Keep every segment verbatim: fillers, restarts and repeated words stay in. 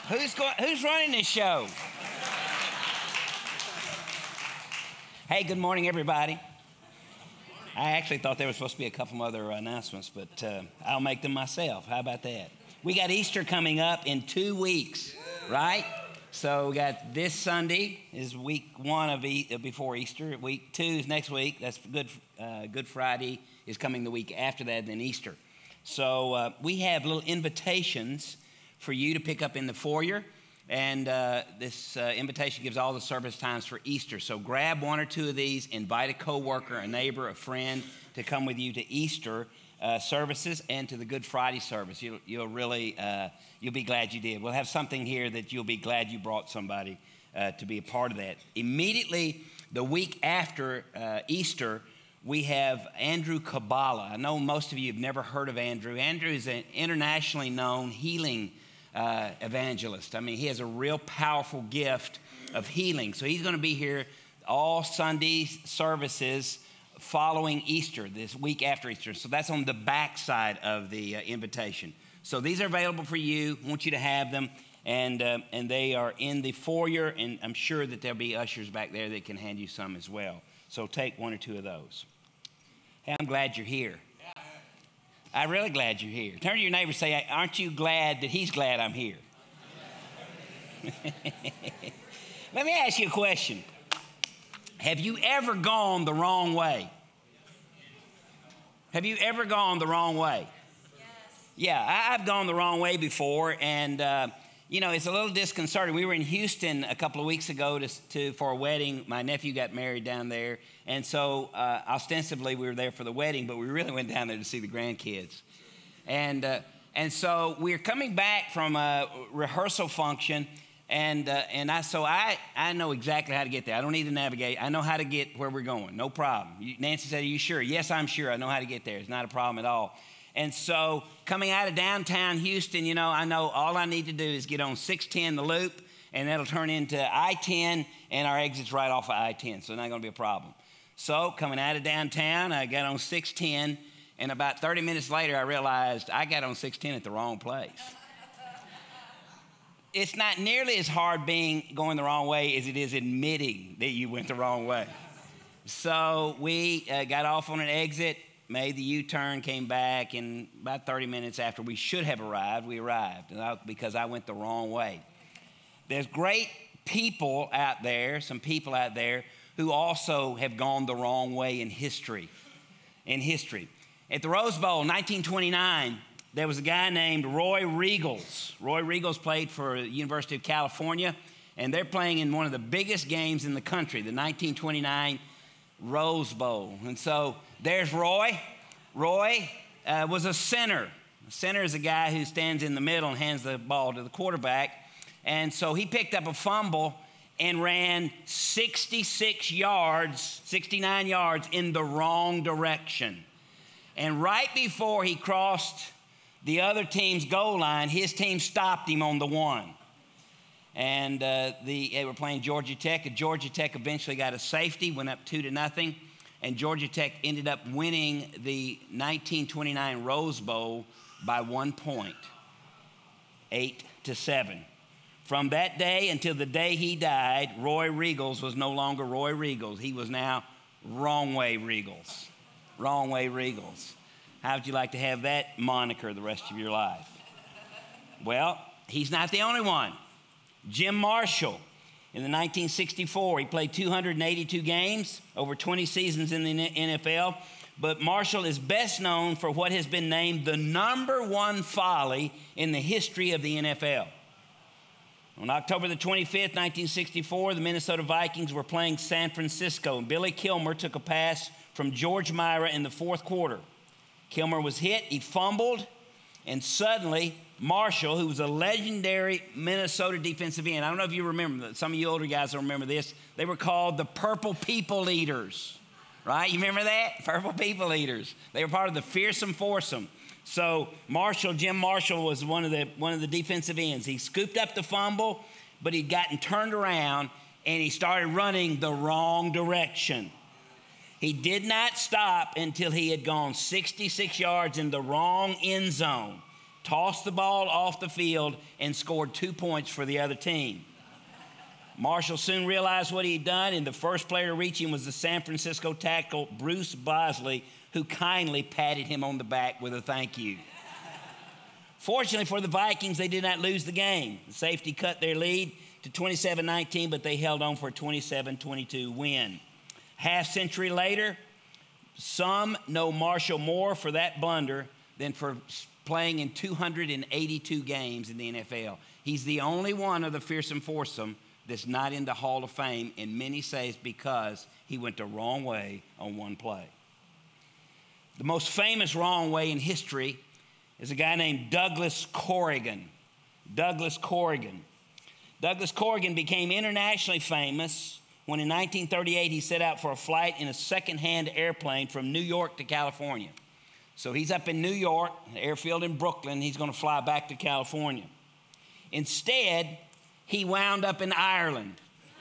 Who's going, who's running this show? Hey, good morning, everybody. I actually thought there was supposed to be a couple other announcements, but uh, I'll make them myself. How about that? We got Easter coming up in two weeks, right? So we got this Sunday is week one of e- before Easter. Week two is next week. That's Good uh, Good Friday is coming the week after that, then Easter. So uh, we have little invitations for you to pick up in the foyer. And uh, this uh, invitation gives all the service times for Easter. So grab one or two of these, invite a coworker, a neighbor, a friend to come with you to Easter uh, services and to the Good Friday service. You'll, you'll really, uh, you'll be glad you did. We'll have something here that you'll be glad you brought somebody uh, to be a part of that. Immediately the week after uh, Easter, we have Andrew Kabbalah. I know most of you have never heard of Andrew. Andrew is an internationally known healing Uh, evangelist. I mean, he has a real powerful gift of healing. So he's going to be here all Sunday services following Easter, this week after Easter. So that's on the back side of the uh, invitation. So these are available for you. I want you to have them. And, uh, and they are in the foyer, and I'm sure that there'll be ushers back there that can hand you some as well. So take one or two of those. Hey, I'm glad you're here. I'm really glad you're here. Turn to your neighbor and say, aren't you glad that he's glad I'm here? Let me ask you a question. Have you ever gone the wrong way? Have you ever gone the wrong way? Yes. Yeah, I, I've gone the wrong way before, and uh, you know, it's a little disconcerting. We were in Houston a couple of weeks ago to, to for a wedding. My nephew got married down there. And so uh, ostensibly we were there for the wedding, but we really went down there to see the grandkids. And uh, and so we're coming back from a rehearsal function, and uh, and I so I, I know exactly how to get there. I don't need to navigate. I know how to get where we're going. No problem. You, Nancy said, are you sure? Yes, I'm sure. I know how to get there. It's not a problem at all. And so coming out of downtown Houston, you know, I know all I need to do is get on six ten, the loop, and that'll turn into I ten, and our exit's right off of I ten, so it's not going to be a problem. So coming out of downtown, I got on six ten, and about thirty minutes later, I realized I got on six ten at the wrong place. It's not nearly as hard being going the wrong way as it is admitting that you went the wrong way. So we uh, got off on an exit, made the U-turn, came back, and about thirty minutes after we should have arrived, we arrived and I, because I went the wrong way. There's great people out there, some people out there, who also have gone the wrong way in history. In history. At the Rose Bowl, nineteen twenty-nine, there was a guy named Roy Riegels. Roy Riegels played for the University of California, and they're playing in one of the biggest games in the country, the nineteen twenty-nine Rose Bowl. And so there's Roy. Roy uh, was a center. A center is a guy who stands in the middle and hands the ball to the quarterback. And so he picked up a fumble and ran sixty-six yards, sixty-nine yards in the wrong direction. And right before he crossed the other team's goal line, his team stopped him on the one. And uh, the, they were playing Georgia Tech. And Georgia Tech eventually got a safety, went up two to nothing. And Georgia Tech ended up winning the nineteen twenty-nine Rose Bowl by one point, eight to seven. From that day until the day he died, Roy Riegels was no longer Roy Riegels. He was now Wrong Way Riegels. Wrong Way Riegels. How would you like to have that moniker the rest of your life? Well, he's not the only one. Jim Marshall, in the nineteen sixty-four, he played two hundred eighty-two games, over twenty seasons in the N F L. But Marshall is best known for what has been named the number one folly in the history of the N F L. On October the twenty-fifth, nineteen sixty-four, the Minnesota Vikings were playing San Francisco, and Billy Kilmer took a pass from George Myra in the fourth quarter. Kilmer was hit, he fumbled, and suddenly Marshall, who was a legendary Minnesota defensive end, I don't know if you remember, some of you older guys don't remember this, they were called the Purple People Eaters, right? You remember that? Purple People Eaters. They were part of the Fearsome Foursome. So Marshall, Jim Marshall was one of the one of the defensive ends. He scooped up the fumble, but he'd gotten turned around and he started running the wrong direction. He did not stop until he had gone sixty-six yards in the wrong end zone. tossed the ball off the field, and scored two points for the other team. Marshall soon realized what he had done, and the first player to reach him was the San Francisco tackle, Bruce Bosley, who kindly patted him on the back with a thank you. Fortunately for the Vikings, they did not lose the game. The safety cut their lead to twenty-seven nineteen, but they held on for a twenty-seven twenty-two win. Half century later, some know Marshall more for that blunder than for playing in two hundred eighty-two games in the N F L. He's the only one of the fearsome foursome that's not in the Hall of Fame, and many say it's because he went the wrong way on one play. The most famous wrong way in history is a guy named Douglas Corrigan. Douglas Corrigan. Douglas Corrigan became internationally famous when in nineteen thirty-eight he set out for a flight in a second-hand airplane from New York to California. So he's up in New York, an airfield in Brooklyn. He's going to fly back to California. Instead, he wound up in Ireland,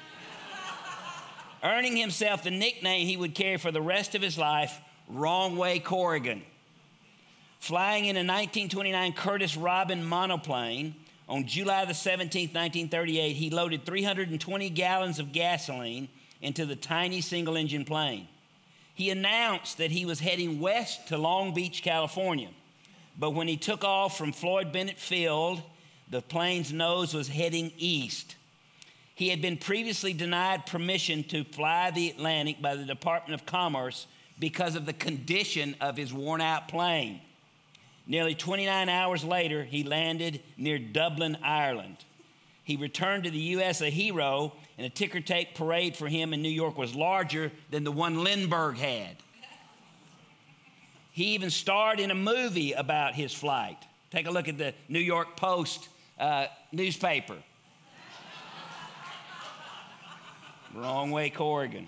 earning himself the nickname he would carry for the rest of his life, Wrong Way Corrigan. Flying in a nineteen twenty-nine Curtiss Robin monoplane, on July the seventeenth, nineteen thirty-eight, he loaded three hundred twenty gallons of gasoline into the tiny single-engine plane. He announced that he was heading west to Long Beach, California. But when he took off from Floyd Bennett Field, the plane's nose was heading east. He had been previously denied permission to fly the Atlantic by the Department of Commerce because of the condition of his worn-out plane. Nearly twenty-nine hours later, he landed near Dublin, Ireland. He returned to the U S a hero, and a ticker tape parade for him in New York was larger than the one Lindbergh had. He even starred in a movie about his flight. Take a look at the New York Post uh, newspaper. Wrong Way Corrigan.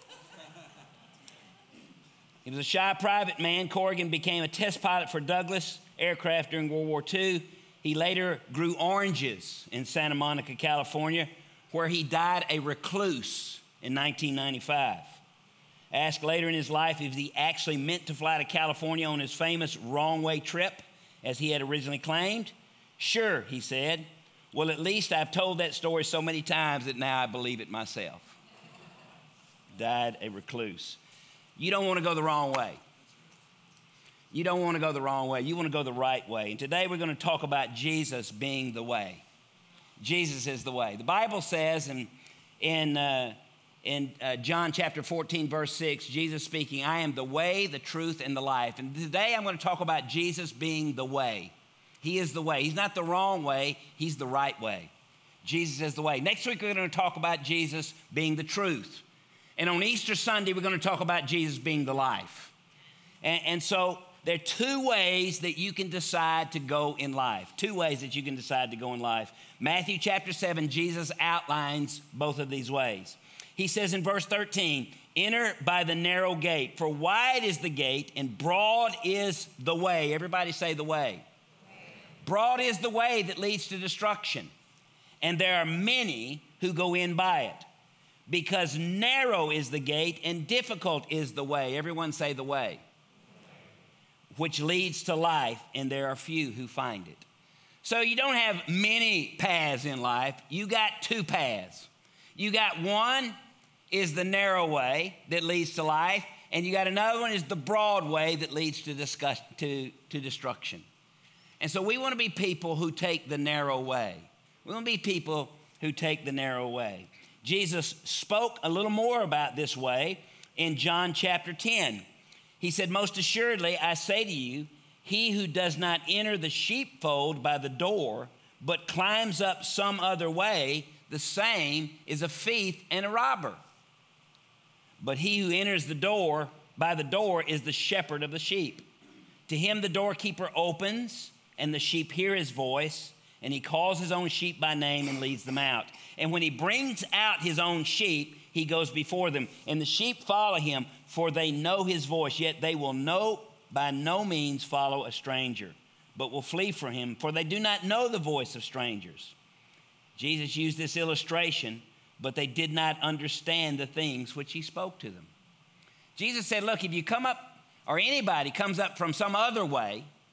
He was a shy private man. Corrigan became a test pilot for Douglas Aircraft during World War Two. He later grew oranges in Santa Monica, California, where he died a recluse in nineteen ninety-five. Asked later in his life if he actually meant to fly to California on his famous Wrong Way trip, as he had originally claimed. Sure, he said. Well, at least I've told that story so many times that now I believe it myself. Died a recluse. You don't want to go the wrong way. You don't want to go the wrong way. You want to go the right way. And today we're going to talk about Jesus being the way. Jesus is the way. The Bible says in, in, uh, in uh, John chapter fourteen, verse six, Jesus speaking, I am the way, the truth, and the life. And today I'm going to talk about Jesus being the way. He is the way. He's not the wrong way. He's the right way. Jesus is the way. Next week we're going to talk about Jesus being the truth. And on Easter Sunday, we're going to talk about Jesus being the life. And, and so there are two ways that you can decide to go in life. Two ways that you can decide to go in life. Matthew chapter seven, Jesus outlines both of these ways. He says in verse thirteen, enter by the narrow gate, for wide is the gate and broad is the way. Everybody say the way. Broad is the way that leads to destruction, and there are many who go in by it. Because narrow is the gate and difficult is the way. Everyone say the way. Which leads to life, and there are few who find it. So you don't have many paths in life. You got two paths. You got one is the narrow way that leads to life, and you got another one is the broad way that leads to, discuss, to, to destruction. And so we want to be people who take the narrow way. We want to be people who take the narrow way. Jesus spoke a little more about this way in John chapter ten. He said, most assuredly, I say to you, he who does not enter the sheepfold by the door, but climbs up some other way, the same is a thief and a robber. But he who enters the door by the door is the shepherd of the sheep. To him the doorkeeper opens, and the sheep hear his voice, and he calls his own sheep by name and leads them out. And when he brings out his own sheep, he goes before them. And the sheep follow him, for they know his voice. Yet they will no, by no means follow a stranger, but will flee from him, for they do not know the voice of strangers. Jesus used this illustration, but they did not understand the things which he spoke to them. Jesus said, look, if you come up, or anybody comes up from some other way,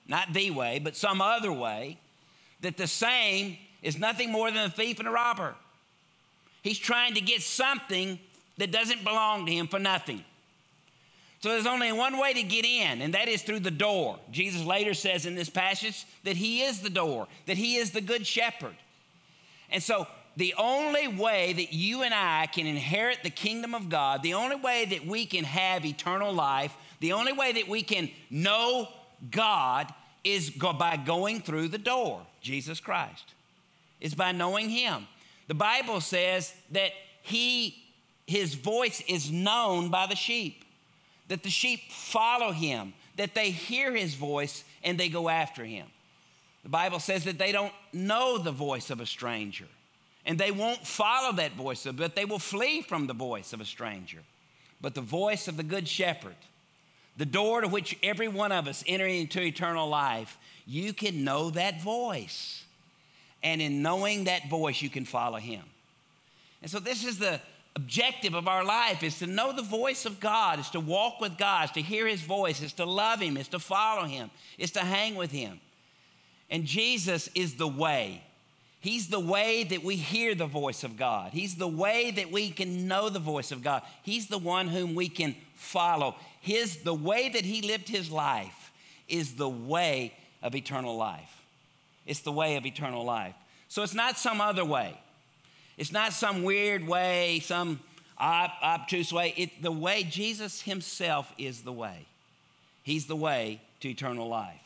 not the way, but some other way, that the same is nothing more than a thief and a robber. He's trying to get something that doesn't belong to him for nothing. So there's only one way to get in, and that is through the door. Jesus later says in this passage that he is the door, that he is the good shepherd. And so the only way that you and I can inherit the kingdom of God, the only way that we can have eternal life, the only way that we can know God is go by going through the door, Jesus Christ. It's by knowing him. The Bible says that he, his voice is known by the sheep, that the sheep follow him, that they hear his voice and they go after him. The Bible says that they don't know the voice of a stranger, and they won't follow that voice, but they will flee from the voice of a stranger. But the voice of the good shepherd, the door to which every one of us enter into eternal life, you can know that voice. And in knowing that voice, you can follow him. And so this is the objective of our life, is to know the voice of God, is to walk with God, is to hear his voice, is to love him, is to follow him, is to hang with him. And Jesus is the way. He's the way that we hear the voice of God. He's the way that we can know the voice of God. He's the one whom we can follow. His, the way that he lived his life is the way of eternal life. It's the way of eternal life. So it's not some other way. It's not some weird way, some ob- obtuse way. It, the way, Jesus himself is the way. He's the way to eternal life.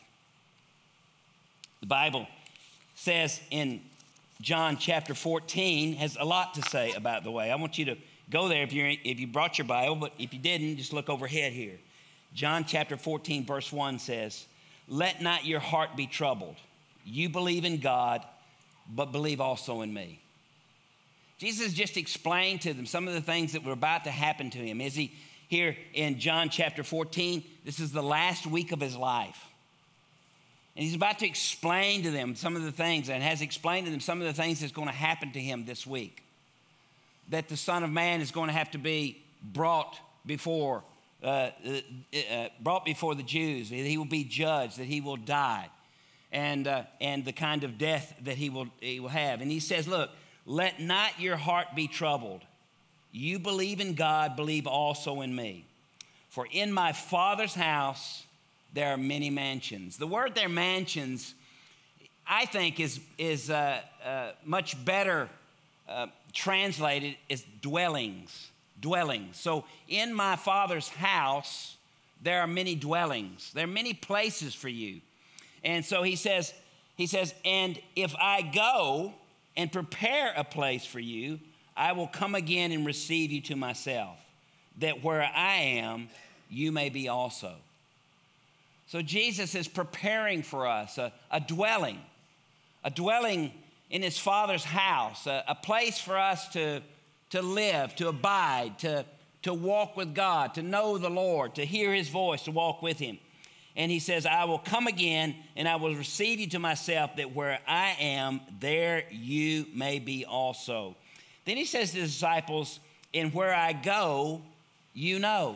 The Bible says in John chapter fourteen, has a lot to say about the way. I want you to go there if, you're, if you brought your Bible, but if you didn't, just look overhead here. John chapter fourteen, verse one says, "Let not your heart be troubled. You believe in God, but believe also in me." Jesus just explained to them some of the things that were about to happen to him. Is he here in John chapter fourteen? This is the last week of his life. And he's about to explain to them some of the things, and has explained to them some of the things that's going to happen to him this week. That the Son of Man is going to have to be brought before, uh, uh, uh, brought before the Jews. That he will be judged, that he will die, and uh, and the kind of death that he will he will have. And he says, "Look, let not your heart be troubled. You believe in God, believe also in me. For in my Father's house there are many mansions." The word there, mansions, I think is, is uh, uh, much better uh, translated as dwellings, dwellings. So in my Father's house, there are many dwellings. There are many places for you. And so he says, he says, "And if I go and prepare a place for you, I will come again and receive you to myself, that where I am, you may be also." So Jesus is preparing for us a, a dwelling, a dwelling in his Father's house, a, a place for us to, to live, to abide, to, to walk with God, to know the Lord, to hear his voice, to walk with him. And he says, "I will come again and I will receive you to myself, that where I am, there you may be also." Then he says to the disciples, "And where I go, you know."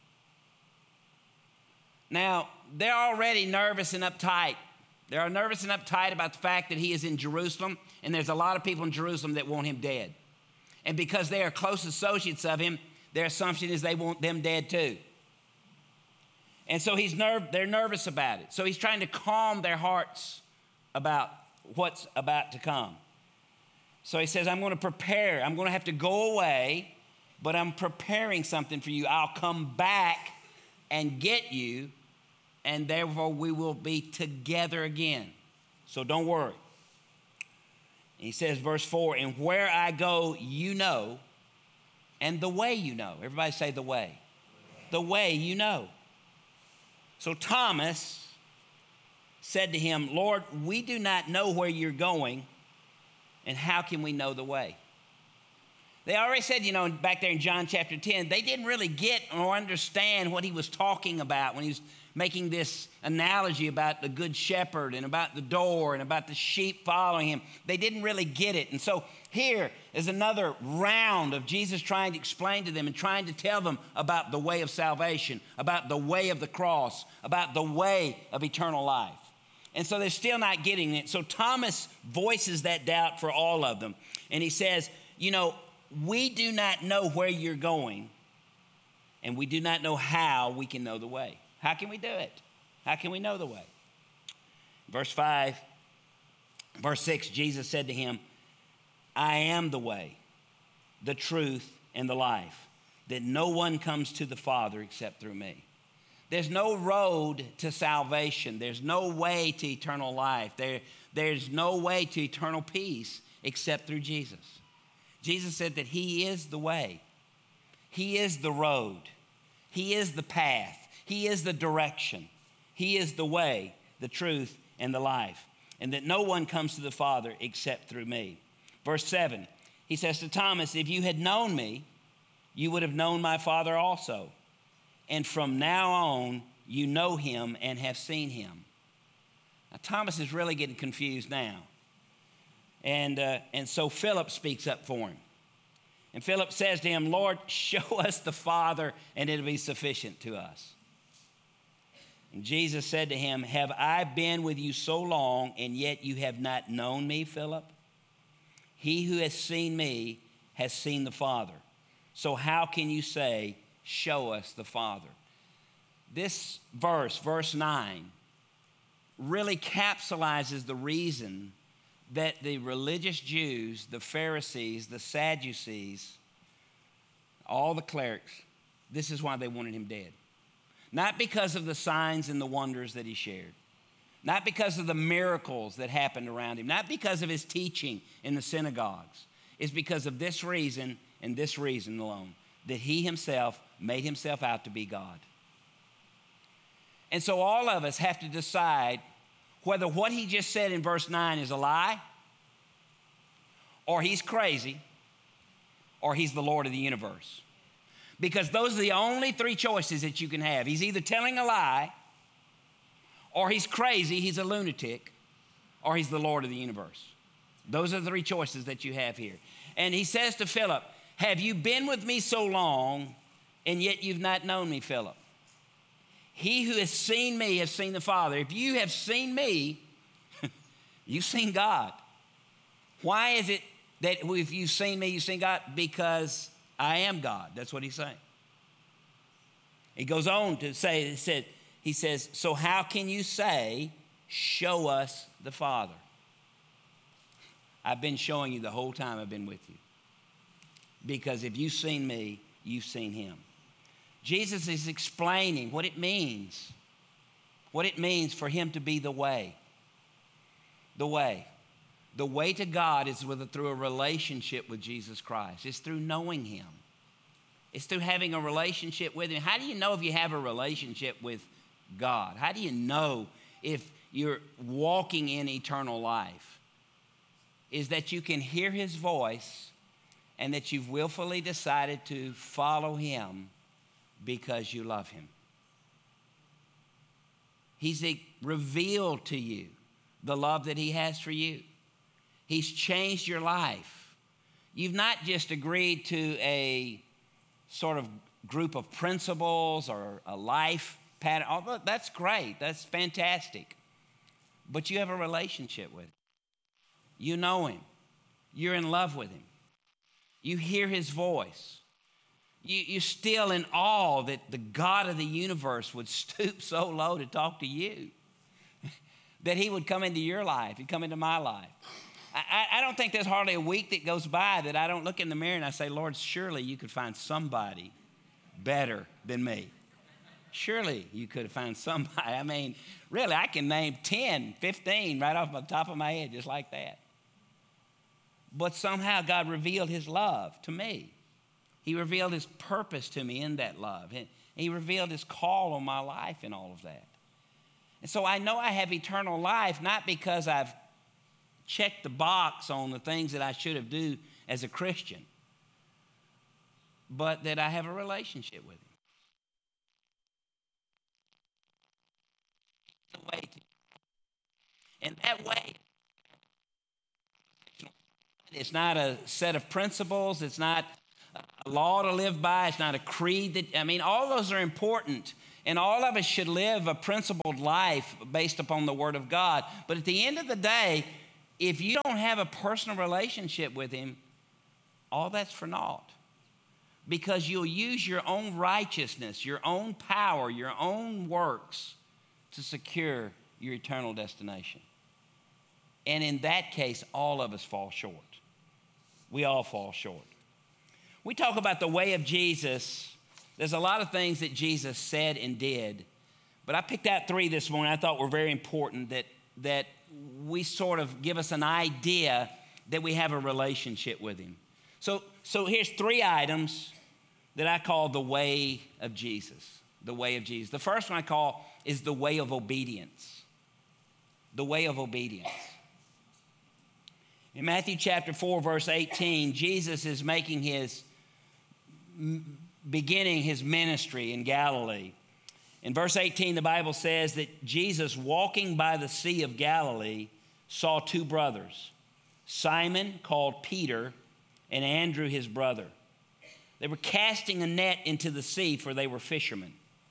Now, they're already nervous and uptight. They're nervous and uptight about the fact that he is in Jerusalem, and there's a lot of people in Jerusalem that want him dead. And because they are close associates of him, their assumption is they want them dead too. And so he's nerve, they're nervous about it. So he's trying to calm their hearts about what's about to come. So he says, "I'm going to prepare. I'm going to have to go away, but I'm preparing something for you. I'll come back and get you, and therefore we will be together again. So don't worry." And he says, verse four, "And where I go, you know, and the way you know." Everybody say the way. The way you know. So Thomas said to him, "Lord, we do not know where you're going, and how can we know the way?" They already said, you know, back there in John chapter ten, they didn't really get or understand what he was talking about when he was making this analogy about the good shepherd and about the door and about the sheep following him. They didn't really get it. And so here is another round of Jesus trying to explain to them and trying to tell them about the way of salvation, about the way of the cross, about the way of eternal life. And so they're still not getting it. So Thomas voices that doubt for all of them. And he says, you know, we do not know where you're going, and we do not know how we can know the way. How can we do it? How can we know the way? Verse five, verse six, Jesus said to him, I am the way, the truth, and the life, that no one comes to the Father except through me. There's no road to salvation. There's no way to eternal life. There, there's no way to eternal peace except through Jesus. Jesus said that he is the way. He is the road. He is the path. He is the direction. He is the way, the truth, and the life. And that no one comes to the Father except through me. Verse seven, he says to Thomas, if you had known me, you would have known my Father also. And from now on, you know him and have seen him. Now, Thomas is really getting confused now. And, uh, and so Philip speaks up for him. And Philip says to him, Lord, show us the Father, and it'll be sufficient to us. And Jesus said to him, have I been with you so long, and yet you have not known me, Philip? He who has seen me has seen the Father. So how can you say, show us the Father? This verse, verse nine, really capsulizes the reason that the religious Jews, the Pharisees, the Sadducees, all the clerics, this is why they wanted him dead. Not because of the signs and the wonders that he shared. Not because of the miracles that happened around him. Not because of his teaching in the synagogues. It's because of this reason and this reason alone, that he himself made himself out to be God. And so all of us have to decide whether what he just said in verse nine is a lie, or he's crazy, or he's the Lord of the universe. Because those are the only three choices that you can have. He's either telling a lie, or he's crazy, he's a lunatic, or he's the Lord of the universe. Those are the three choices that you have here. And he says to Philip, have you been with me so long, and yet you've not known me, Philip? He who has seen me has seen the Father. If you have seen me, you've seen God. Why is it that if you've seen me, you've seen God? Because I am God. That's what he's saying. He goes on to say, he said, he says, so how can you say, show us the Father? I've been showing you the whole time I've been with you. Because if you've seen me, you've seen him. Jesus is explaining what it means, what it means for him to be the way. The way. The way to God is with, through a relationship with Jesus Christ. It's through knowing him. It's through having a relationship with him. How do you know if you have a relationship with God? How do you know if you're walking in eternal life? Is that you can hear his voice and that you've willfully decided to follow him because you love him. He's revealed to you the love that he has for you. He's changed your life. You've not just agreed to a sort of group of principles or a life pattern. Although that's great. That's fantastic. But you have a relationship with him. You know him. You're in love with him. You hear his voice. You, you're still in awe that the God of the universe would stoop so low to talk to you. That he would come into your life. He'd come into my life. I, I don't think there's hardly a week that goes by that I don't look in the mirror and I say, Lord, surely you could find somebody better than me. Surely you could find somebody. I mean, really, I can name ten, fifteen right off the top of my head just like that. But somehow God revealed his love to me. He revealed his purpose to me in that love. He revealed his call on my life in all of that. And so I know I have eternal life, not because I've checked the box on the things that I should have do as a Christian, but that I have a relationship with him. And that way, it's not a set of principles. It's not a law to live by. It's not a creed that, I mean, all those are important. And all of us should live a principled life based upon the Word of God. But at the end of the day, if you don't have a personal relationship with Him, all that's for naught. Because you'll use your own righteousness, your own power, your own works to secure your eternal destination. And in that case, all of us fall short. We all fall short. We talk about the way of Jesus. There's a lot of things that Jesus said and did, but I picked out three this morning I thought were very important that, that we sort of give us an idea that we have a relationship with Him. So, so here's three items that I call the way of Jesus, the way of Jesus. The first one I call is the way of obedience, the way of obedience. In Matthew chapter four, verse eighteen, Jesus is making his beginning his ministry in Galilee. In verse eighteen, the Bible says that Jesus, walking by the Sea of Galilee, saw two brothers, Simon, called Peter, and Andrew, his brother. They were casting a net into the sea, for they were fishermen.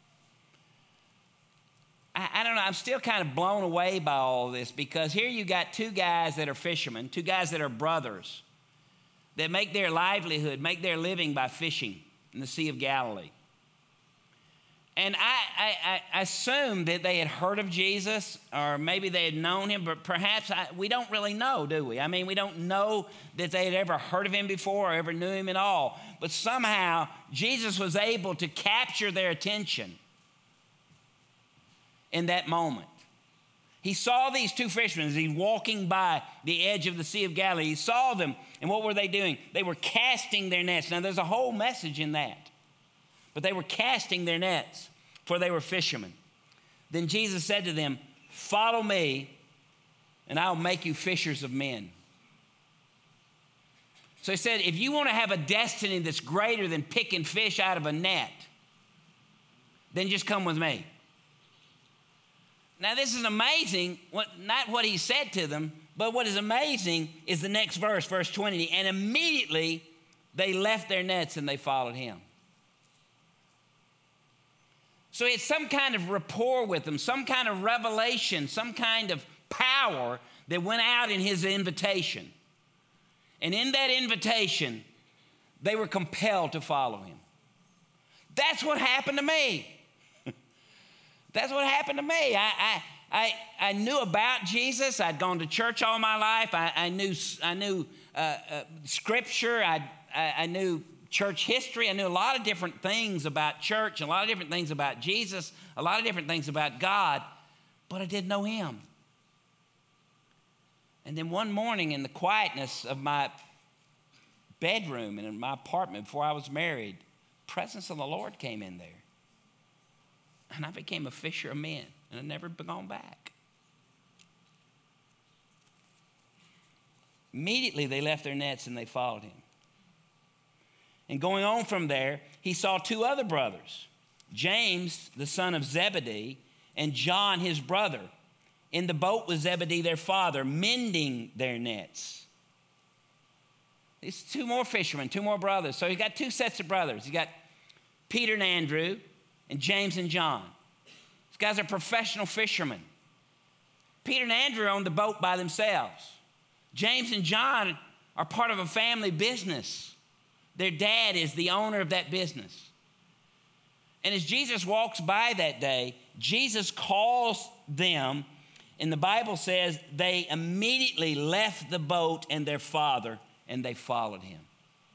I, I don't know, I'm still kind of blown away by all this, because here you got two guys that are fishermen, two guys that are brothers, that make their livelihood, make their living by fishing in the Sea of Galilee. And I, I, I assumed that they had heard of Jesus, or maybe they had known Him, but perhaps I, we don't really know, do we? I mean, we don't know that they had ever heard of Him before or ever knew Him at all. But somehow, Jesus was able to capture their attention in that moment. He saw these two fishermen as he's walking by the edge of the Sea of Galilee. He saw them, and what were they doing? They were casting their nets. Now, there's a whole message in that. But they were casting their nets, for they were fishermen. Then Jesus said to them, "Follow me, and I'll make you fishers of men." So He said, if you want to have a destiny that's greater than picking fish out of a net, then just come with me. Now, this is amazing, what, not what He said to them, but what is amazing is the next verse, verse twenty. And immediately they left their nets and they followed Him. So it's some kind of rapport with them, some kind of revelation, some kind of power that went out in His invitation. And in that invitation, they were compelled to follow Him. That's what happened to me. That's what happened to me. I, I, I, I knew about Jesus. I'd gone to church all my life. I, I knew, I knew uh, uh, Scripture. I, I, I knew church history. I knew a lot of different things about church, a lot of different things about Jesus, a lot of different things about God, but I didn't know Him. And then one morning in the quietness of my bedroom and in my apartment before I was married, the presence of the Lord came in there. And I became a fisher of men, and I've never gone back. Immediately they left their nets and they followed Him. And going on from there, He saw two other brothers, James, the son of Zebedee, and John, his brother, in the boat with Zebedee, their father, mending their nets. These two more fishermen, two more brothers. So you got two sets of brothers. You got Peter and Andrew, and James and John. These guys are professional fishermen. Peter and Andrew own the boat by themselves. James and John are part of a family business. Their dad is the owner of that business. And as Jesus walks by that day, Jesus calls them, and the Bible says they immediately left the boat and their father, and they followed Him.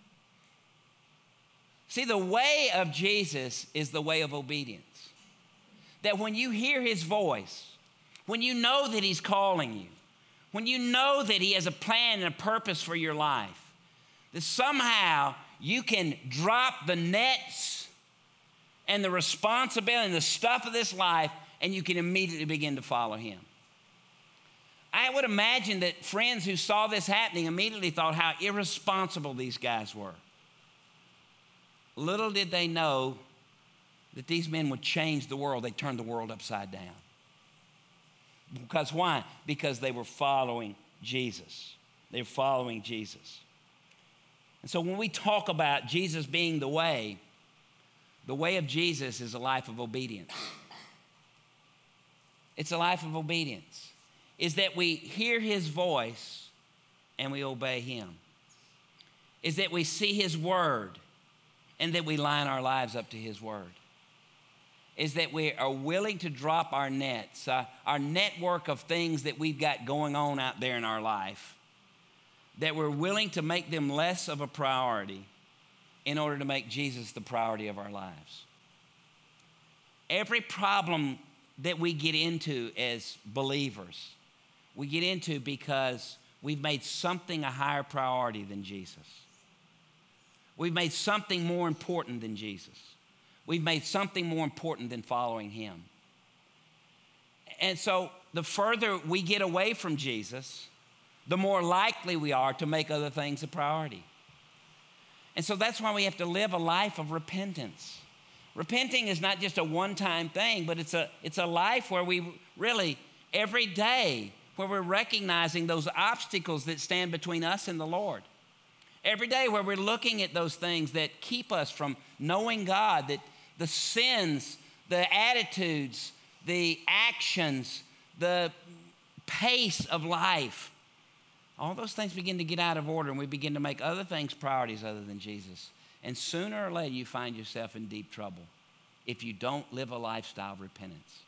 See, the way of Jesus is the way of obedience. That when you hear His voice, when you know that He's calling you, when you know that He has a plan and a purpose for your life, that somehow you can drop the nets and the responsibility and the stuff of this life, and you can immediately begin to follow Him. I would imagine that friends who saw this happening immediately thought how irresponsible these guys were. Little did they know that these men would change the world. They turned the world upside down. Because why? Because they were following Jesus. They were following Jesus. So when we talk about Jesus being the way, the way of Jesus is a life of obedience. It's a life of obedience. Is that we hear his voice and we obey him. Is that we see his word and that we line our lives up to his word. Is that we are willing to drop our nets, uh, our network of things that we've got going on out there in our life, that we're willing to make them less of a priority in order to make Jesus the priority of our lives. Every problem that we get into as believers, we get into because we've made something a higher priority than Jesus. We've made something more important than Jesus. We've made something more important than following him. And so the further we get away from Jesus, the more likely we are to make other things a priority. And so that's why we have to live a life of repentance. Repenting is not just a one-time thing, but it's a, it's a life where we really, every day, where we're recognizing those obstacles that stand between us and the Lord. Every day where we're looking at those things that keep us from knowing God, that the sins, the attitudes, the actions, the pace of life, all those things begin to get out of order and we begin to make other things priorities other than Jesus. And sooner or later you find yourself in deep trouble if you don't live a lifestyle of repentance.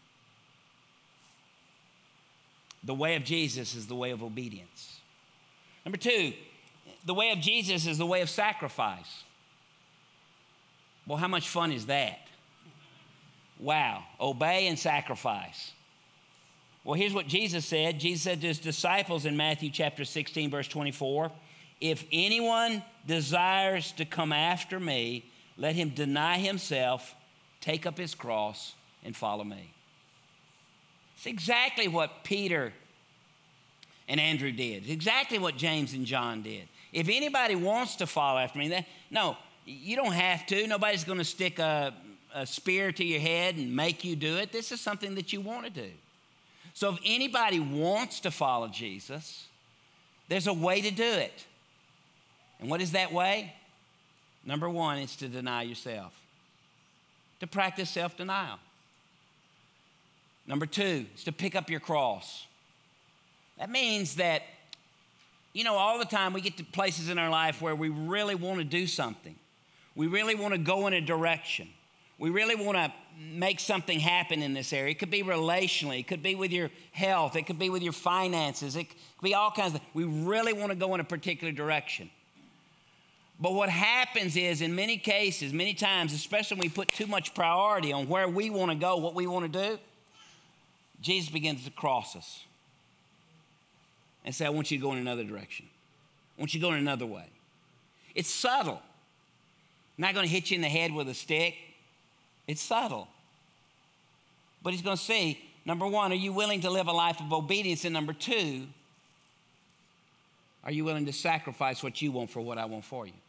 The way of Jesus is the way of obedience. Number two, the way of Jesus is the way of sacrifice. Well, how much fun is that? Wow, obey and sacrifice. Well, here's what Jesus said. Jesus said to his disciples in Matthew chapter sixteen, verse twenty-four, if anyone desires to come after me, let him deny himself, take up his cross, and follow me. It's exactly what Peter and Andrew did. It's exactly what James and John did. If anybody wants to follow after me, then, no, you don't have to. Nobody's going to stick a, a spear to your head and make you do it. This is something that you want to do. So if anybody wants to follow Jesus, there's a way to do it. And what is that way? Number one, it's to deny yourself, to practice self-denial. Number two, is to pick up your cross. That means that, you know, all the time we get to places in our life where we really want to do something. We really want to go in a direction. We really want to make something happen in this area. It could be relationally. It could be with your health. It could be with your finances. It could be all kinds of things. We really want to go in a particular direction. But what happens is, in many cases, many times, especially when we put too much priority on where we want to go, what we want to do, Jesus begins to cross us and say, I want you to go in another direction. I want you to go in another way. It's subtle. I'm not going to hit you in the head with a stick. It's subtle. But he's going to say, number one, are you willing to live a life of obedience? And number two, are you willing to sacrifice what you want for what I want for you?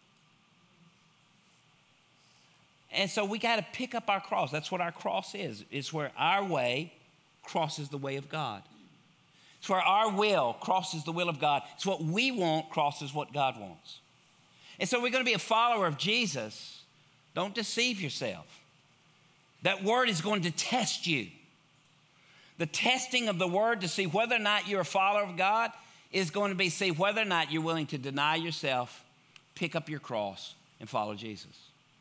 And so we got to pick up our cross. That's what our cross is. It's where our way crosses the way of God. It's where our will crosses the will of God. It's what we want crosses what God wants. And so we're going to be a follower of Jesus. Don't deceive yourself. That word is going to test you. The testing of the word to see whether or not you're a follower of God is going to be see whether or not you're willing to deny yourself, pick up your cross, and follow Jesus.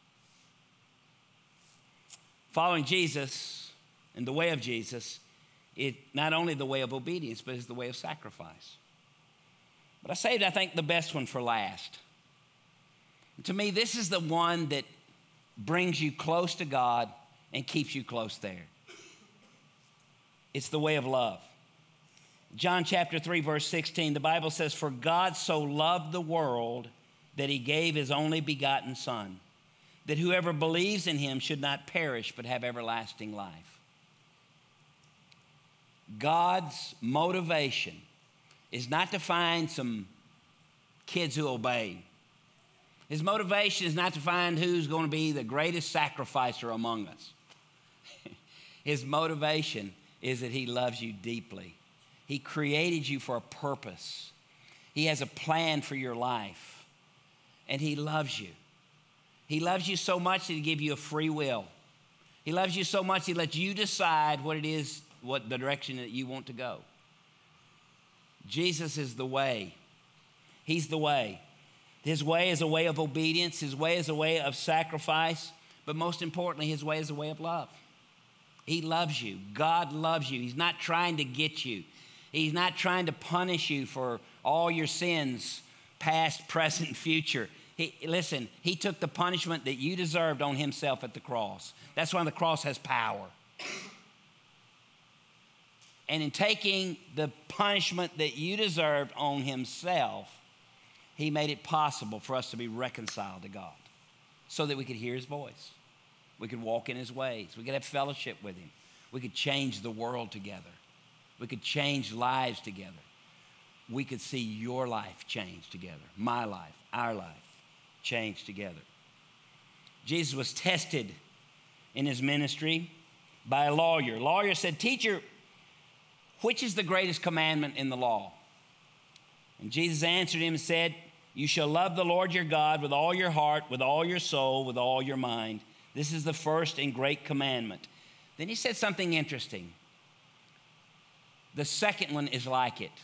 Following Jesus and the way of Jesus is not only the way of obedience, but it's the way of sacrifice. But I saved, I think, the best one for last. To me, this is the one that brings you close to God and keeps you close there. It's the way of love. John chapter three, verse sixteen, the Bible says, for God so loved the world that he gave his only begotten Son, that whoever believes in him should not perish but have everlasting life. God's motivation is not to find some kids who obey. His motivation is not to find who's going to be the greatest sacrificer among us. His motivation is that he loves you deeply. He created you for a purpose. He has a plan for your life. and he loves you. He loves you so much that he gives you a free will. He loves you so much he lets you decide what it is, what the direction that you want to go. Jesus is the way. He's the way. His way is a way of obedience. His way is a way of sacrifice. But most importantly, his way is a way of love. He loves you. God loves you. He's not trying to get you. He's not trying to punish you for all your sins, past, present, future. He, listen, he took the punishment that you deserved on himself at the cross. That's why the cross has power. And in taking the punishment that you deserved on himself, he made it possible for us to be reconciled to God so that we could hear his voice. We could walk in his ways. We could have fellowship with him. We could change the world together. We could change lives together. We could see your life change together, my life, our life change together. Jesus was tested in his ministry by a lawyer. Lawyer said, "Teacher, which is the greatest commandment in the law?" And Jesus answered him and said, "You shall love the Lord your God with all your heart, with all your soul, with all your mind. This is the first and great commandment." Then he said something interesting. The second one is like it.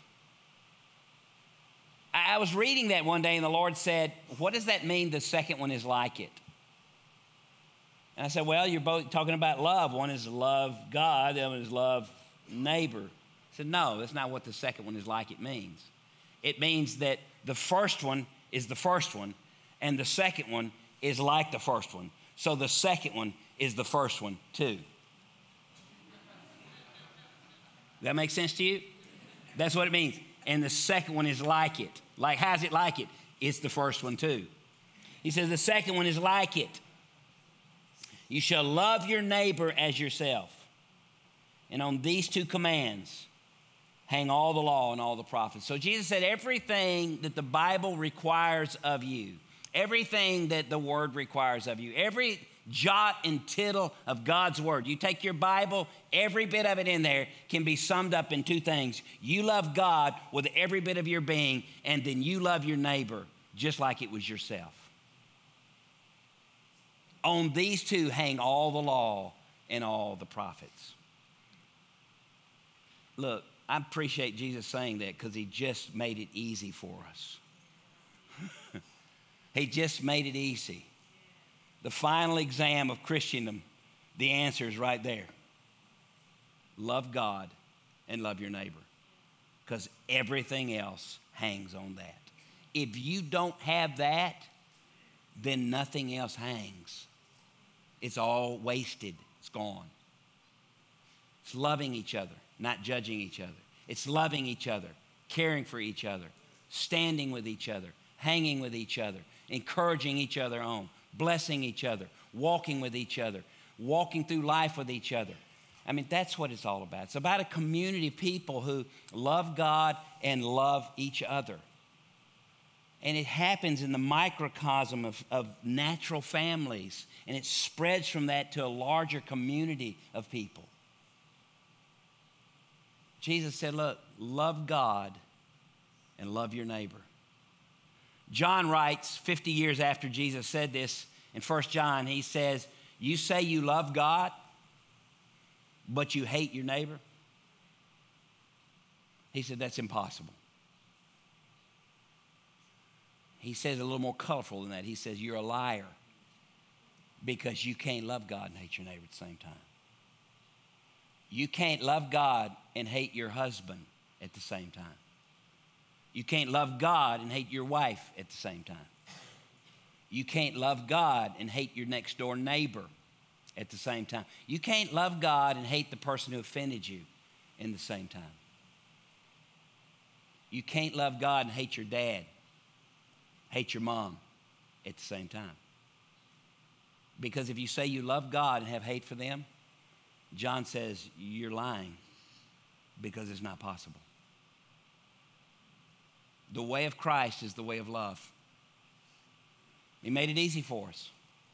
I was reading that one day and the Lord said, "What does that mean, the second one is like it?" And I said, "Well, you're both talking about love. One is love God, the other is love neighbor." I said, "No, that's not what the second one is like it means. It means that the first one is the first one, and the second one is like the first one. So the second one is the first one too." Does that make sense to you? That's what it means. And the second one is like it. Like, how's it like it? It's the first one too. He says the second one is like it. You shall love your neighbor as yourself. And on these two commands hang all the law and all the prophets. So Jesus said everything that the Bible requires of you, everything that the Word requires of you, every jot and tittle of God's Word. You take your Bible, every bit of it in there can be summed up in two things. You love God with every bit of your being, and then you love your neighbor just like it was yourself. On these two hang all the law and all the prophets. Look, I appreciate Jesus saying that because he just made it easy for us. He just made it easy. The final exam of Christendom, the answer is right there. Love God and love your neighbor, because everything else hangs on that. If you don't have that, then nothing else hangs. It's all wasted. It's gone. It's loving each other, not judging each other. It's loving each other, caring for each other, standing with each other, hanging with each other, encouraging each other on, blessing each other, walking with each other, walking through life with each other. I mean, that's what it's all about. It's about a community of people who love God and love each other. And it happens in the microcosm of, of natural families, and it spreads from that to a larger community of people. Jesus said, look, love God and love your neighbor. John writes fifty years after Jesus said this in First John, he says, you say you love God, but you hate your neighbor? He said, that's impossible. He says a little more colorful than that. He says, you're a liar because you can't love God and hate your neighbor at the same time. You can't love God and hate your husband at the same time. You can't love God and hate your wife at the same time. You can't love God and hate your next door neighbor at the same time. You can't love God and hate the person who offended you in the same time. You can't love God and hate your dad, hate your mom at the same time. Because if you say you love God and have hate for them, John says you're lying, because it's not possible. The way of Christ is the way of love. He made it easy for us.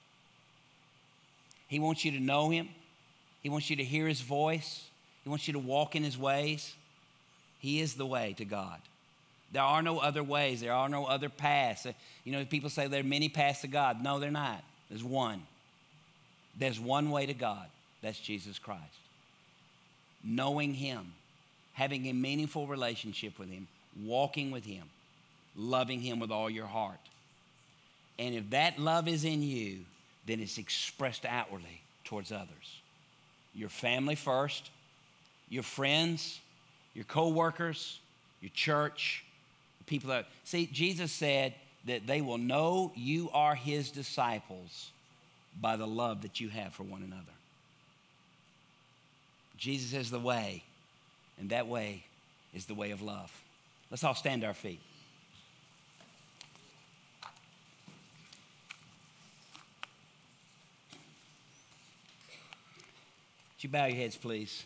He wants you to know him. He wants you to hear his voice. He wants you to walk in his ways. He is the way to God. There are no other ways. There are no other paths. You know, people say there are many paths to God. No, they're not. There's one. There's one way to God. That's Jesus Christ. Knowing Him, having a meaningful relationship with Him, walking with Him, loving Him with all your heart. And if that love is in you, then it's expressed outwardly towards others. Your family first, your friends, your co-workers, your church, people that, see, Jesus said that they will know you are His disciples by the love that you have for one another. Jesus is the way, and that way is the way of love. Let's all stand to our feet. Would you bow your heads, please?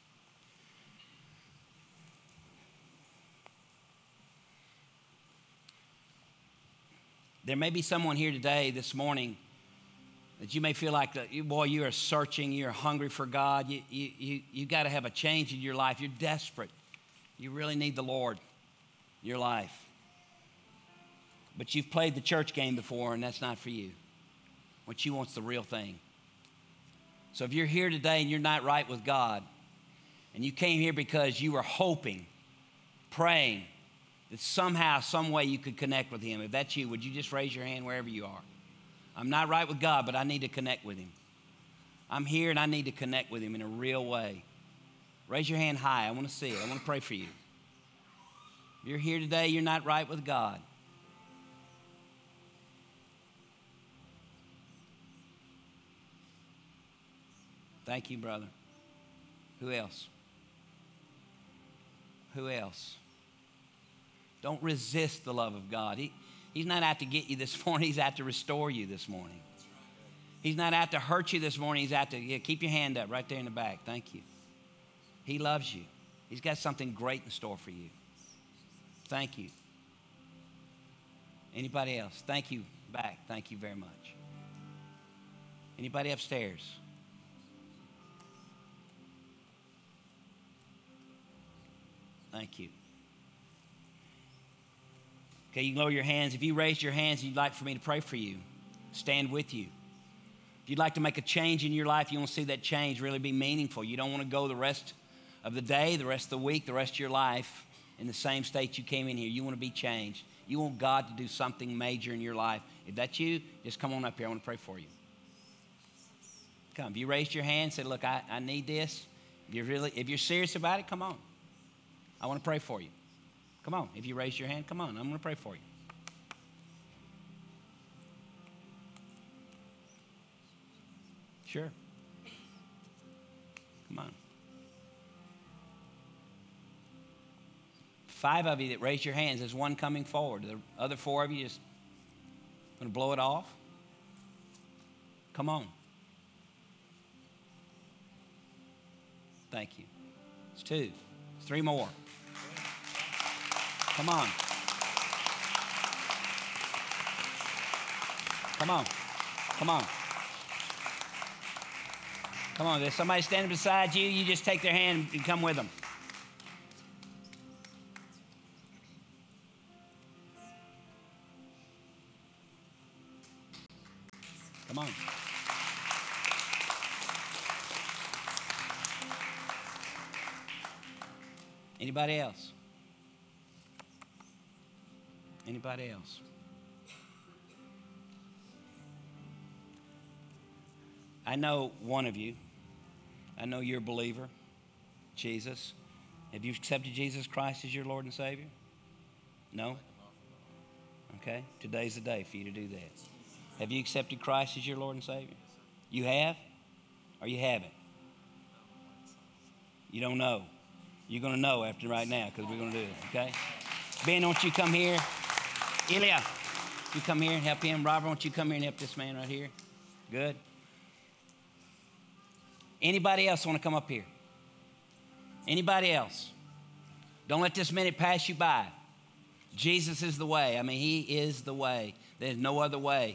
There may be someone here today, this morning, that you may feel like, that, boy, you are searching, you're hungry for God. You, you, you, you got to have a change in your life. You're desperate. You really need the Lord in your life. But you've played the church game before, and that's not for you. What you want's the real thing. So if you're here today and you're not right with God, and you came here because you were hoping, praying, that somehow, some way you could connect with Him. If that's you, would you just raise your hand wherever you are? I'm not right with God, but I need to connect with Him. I'm here and I need to connect with Him in a real way. Raise your hand high. I want to see it. I want to pray for you. If you're here today, you're not right with God. Thank you, brother. Who else? Who else? Don't resist the love of God. He, he's not out to get you this morning. He's out to restore you this morning. He's not out to hurt you this morning. He's out to, yeah, keep your hand up right there in the back. Thank you. He loves you. He's got something great in store for you. Thank you. Anybody else? Thank you back. Thank you very much. Anybody upstairs? Thank you. Okay, you can lower your hands. If you raised your hands and you'd like for me to pray for you, stand with you. If you'd like to make a change in your life, you want to see that change really be meaningful. You don't want to go the rest of the day, the rest of the week, the rest of your life in the same state you came in here. You want to be changed. You want God to do something major in your life. If that's you, just come on up here. I want to pray for you. Come. If you raised your hand and said, look, I, I need this. If you're, really, if you're serious about it, come on. I want to pray for you. Come on. If you raise your hand, come on. I'm going to pray for you. Sure. Come on. Five of you that raised your hands, there's one coming forward. The other four of you just going to blow it off. Come on. Thank you. It's two. It's three more. Come on. Come on. Come on. Come on. There's somebody standing beside you. You just take their hand and come with them. Come on. Anybody else? Anybody else? I know one of you. I know you're a believer. Jesus. Have you accepted Jesus Christ as your Lord and Savior? No? Okay. Today's the day for you to do that. Have you accepted Christ as your Lord and Savior? You have? Or you haven't? You don't know. You're going to know after right now because we're going to do it, okay? Ben, won't you come here? Ilya, you come here and help him. Robert, won't you come here and help this man right here? Good. Anybody else want to come up here? Anybody else? Don't let this minute pass you by. Jesus is the way. I mean, He is the way. There's no other way.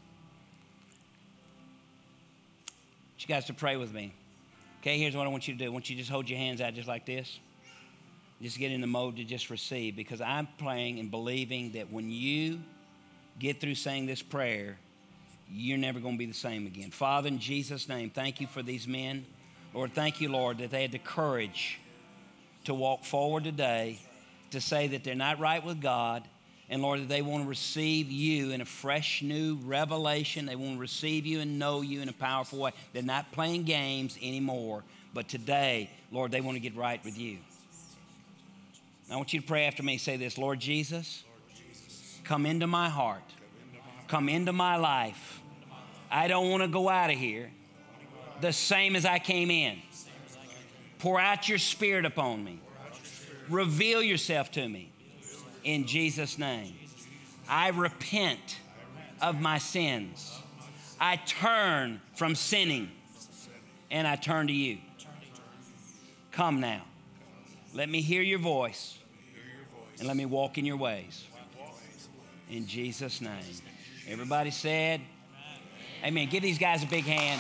I want you guys to pray with me. Okay, here's what I want you to do. I want you to just hold your hands out just like this. just get in the mode to just receive, because I'm praying and believing that when you get through saying this prayer, you're never going to be the same again. Father, in Jesus' name, thank you for these men. Lord, thank you, Lord, that they had the courage to walk forward today to say that they're not right with God. And Lord, that they want to receive you in a fresh new revelation. They want to receive you and know you in a powerful way. They're not playing games anymore. But today, Lord, they want to get right with you. I want you to pray after me. Say this: Lord Jesus, come into my heart. Come into my life. I don't want to go out of here the same as I came in. Pour out your Spirit upon me. Reveal yourself to me. In Jesus' name. I repent of my sins. I turn from sinning and I turn to you. Come now. Let me hear your voice and let me walk in your ways. In Jesus' name. Everybody said, amen. Give these guys a big hand.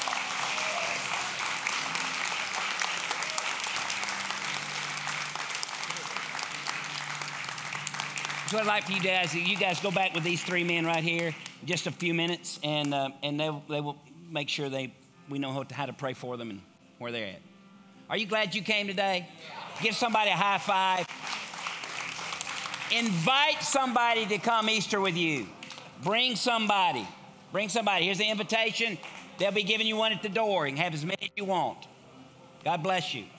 So I'd like for you guys, you guys go back with these three men right here in just a few minutes, and uh, and they they will make sure they we know how to, how to pray for them and where they're at. Are you glad you came today? Give somebody a high five. Invite somebody to come Easter with you. Bring somebody. Bring somebody. Here's the invitation. They'll be giving you one at the door. You can have as many as you want. God bless you.